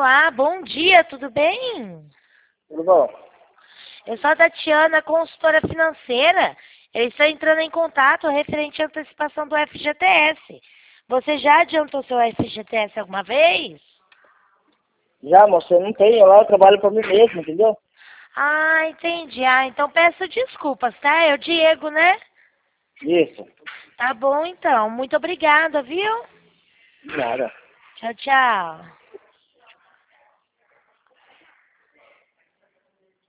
Olá, bom dia, tudo bem? Tudo bom? Eu sou a Tatiana, consultora financeira. Eu estou entrando em contato referente à antecipação do FGTS. Você já adiantou seu FGTS alguma vez? Já, moça, eu não tenho lá, eu trabalho para mim mesmo, entendeu? Ah, entendi. Ah, então peço desculpas, tá? É o Diego, né? Isso, Tá bom, então. Muito obrigada, viu? nada. Tchau, tchau.